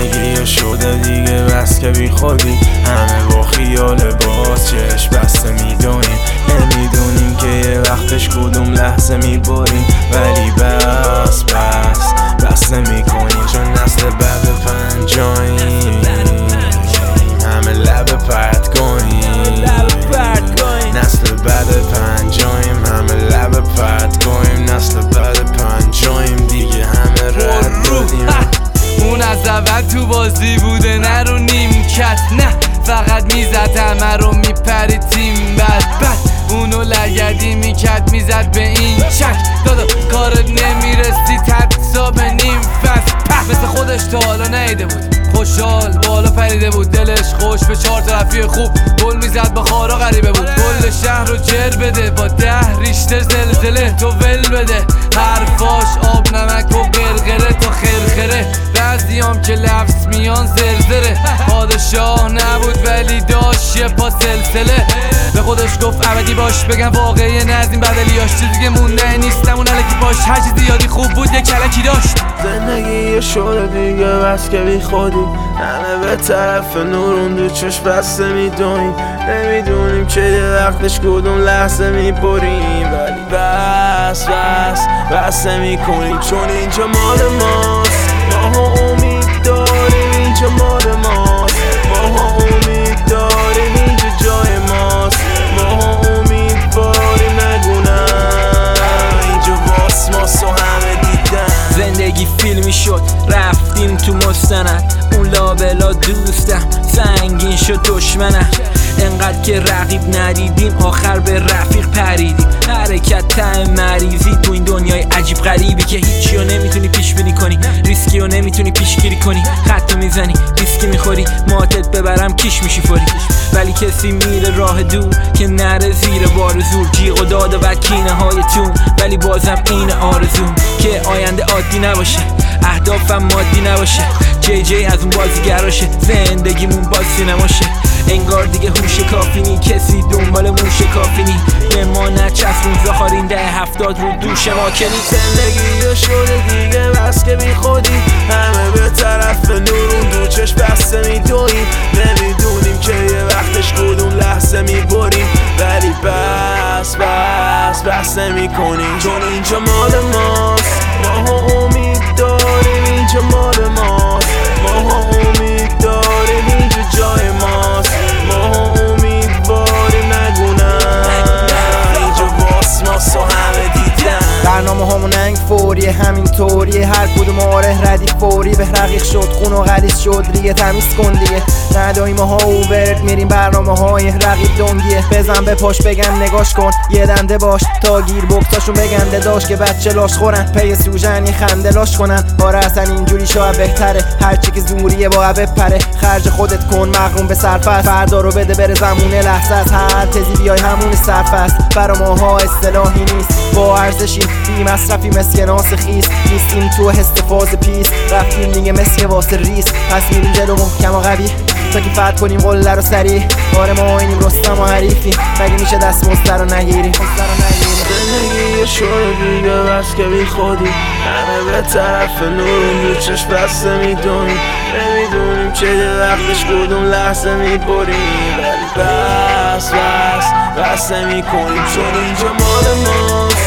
زندگی شده دیگه بس که بی خودی، همه با خیال باز چشم بسته میدونیم، نمیدونیم که یه وقتش کدوم لحظه میبریم، ولی بس نمیکنیم چون نسل بعد پنجاییم، همه لب پرت کنیم، نسل بعد پنجاییم، همه لب پرت کنیم، نسل بعد پنجاییم دیگه همه رد دادیم. اون از اول تو بازی بوده نه رو نیمکت، نه فقط میزد همه رو میپرید تیم بد اونو لگدی میکرد میزد به این چک دادا کارت نمیرسید حتی به نیم فصل مثل خودش تا حالا نیده بود، خوشحال بالا پریده بود، دلش خوش به 4 تا رفیق خوب گل میزد با خارا غریبه بود، کل شهر رو جر بده با 10 ریشتر زلزله تو ول بده، حرفاش آب نمک و قرقره تا خرخره، بعضیام که لفظ میان زرزره، پادشاه نبود ولی داشت یه پا سلسله، به خودش گفت ابدی باش بگم واقعی نزدیم بدلیاش، چیزی که مونده نیستم اون علکی باش، هر چیزی یادی خوب بود یه کلکی داشت. زندگی شده دیگه بس که بی خودی، همه به طرف نورون دو چشم بسته میدونیم، نمیدونیم که یه وقتش کدوم لحظه میبریم، ولی بس نمیکنیم چون اینجا مال ماست، ماها امید داریم اینجا مال ماست، ماها امید داریم اینجا جای ماست، ماها امیدواریم نگونم اینجا واس ماست و همه دیدن. زندگی فیلمی شد رفتیم تو مستند، اون لابلا دوستم سنگین شد دشمنم، انقدر که رقیب ندیدیم آخر به رفیق پریدیم، حرکت ته مریضی تو این دنیای عجیب غریبی که هیچی رو نمیتونی پیش بینی کنی، ریسکی رو نمیتونی پیشگیری کنی، خط میزنی ریسکی میخوری، ماتت ببرم کیش میشی فوری، ولی کسی میره راه دور که نره زیر بار زور، جیغ و داد و کینه های تون، ولی بازم این آرزوم که آینده عادی نباشه، اهدافم مادی نباشه، جی از اون بازیگراشه، زندگیمون باز سینماشه، انگار دیگه هوش کافی نی، کسی دنبال موش کافی نی، به ما نچسبون زخارین 10-70 رو دوش ما کنی. زندگی شده دیگه بس که بی خودی، همه به طرف نورون دو چشم بسته میدویم، نمیدونیم که یه وقتش کدوم لحظه میبریم، ولی بس نمیکنیم چون اینجا مال ماست، ماها امید داریم اینجا مال ماست، ماها امید داریم اینجا جای ماست، ماها امیدواریم نگونم اینجا واس ماست و همه دیدن. برنامه همون ننگ فوریه همین طوریه، هر کدوم آره ردیف فوری به رقیق شد خون و غلیظ شد ریگه تمیز کن دیگه، نداییم ها اوورد میریم برنامه های رقیب دنگیه، بزن به پاش بگن نگاش کن یه دنده باش تا گیر بکتاشون بگنده داشت که بچه لاش خورن پی سوژنی خنده لاش کنن، آره اصلا اینجوری شاید بهتره، هرچی که زوریه باید بپره، خرج خودت کن مغروم به صرف، فردا رو بده بره زمونه لحظه است، هر تزی بیای همون صرف است، برا ماها اصطلاحی نیست با ارزشیم، بی مصرفی مسکه ناس خیس نیستیم تو استفاز پیس، رفتیم دیگه مسکه واسه ریس، پس میریم جلو محکم و قوی تا که فتح کنیم قله رو سریع، آره ما اینیم رستم و حریفی، مگه میشه دست مزده رو نگیریم. زندگی شده دیگه بس که بی خودی، همه به طرف نورون دو چشم بسته میدونیم، نمیدونیم که یه وقتش کدوم لحظه میبریم، ولی بس نمیکنیم چون اینجا مال ماست،